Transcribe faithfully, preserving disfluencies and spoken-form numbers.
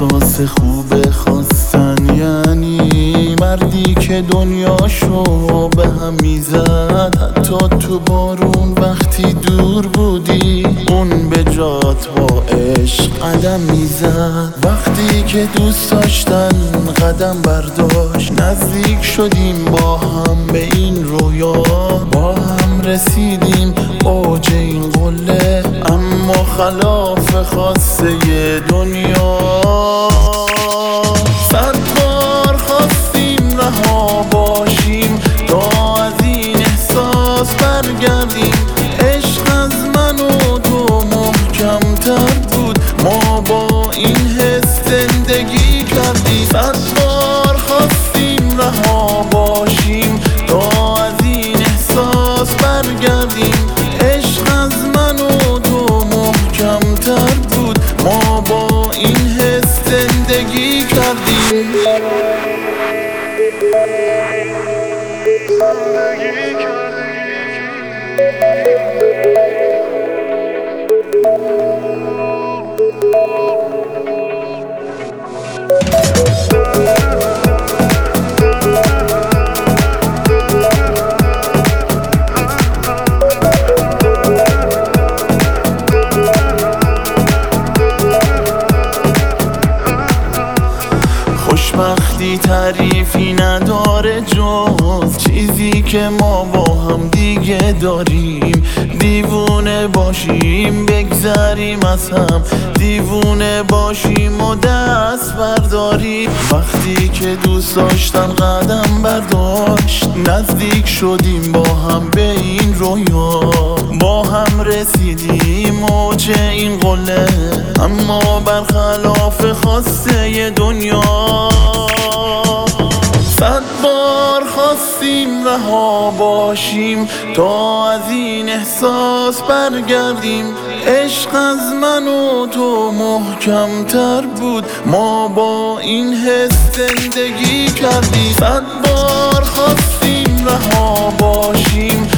احساس خوب خواستن یعنی مردی که دنیاشو به هم میزد، حتی تو بارون وقتی دور بودی اون به جات با عشق قدم میزد. وقتی که دوست داشتن قدم برداشت، نزدیک شدیم با هم به این رویا، با هم رسیدیم اوج این قله، اما خلاف خواسته دنیا. صد بار خواستیم رها باشیم تا از این احساس برگردیم، عشق از من و تو محکم تر بود، ما با این حس زندگی کردیم. صد بار خواستیم رها باشیم تا از این احساس برگردیم، عشق از من و تو محکم تر بود، ما با این حس زندگی کردیم. خوشبختی تعریفی نداره جز چیزی که ما با هم دیگه داریم، دیوونه باشیم بگذریم از هم، دیوونه باشیم و دست برداریم. وقتی که دوست داشتن قدم برداشت، نزدیک شدیم با هم به این رویا، با هم رسیدیم اوج این قله، اما برخلاف خواسته دنیا. صد بار خواستیم رها باشیم تا از این احساس برگردیم، عشق از من و تو محکم تر بود، ما با این حس زندگی کردیم. صد بار خواستیم رها باشیم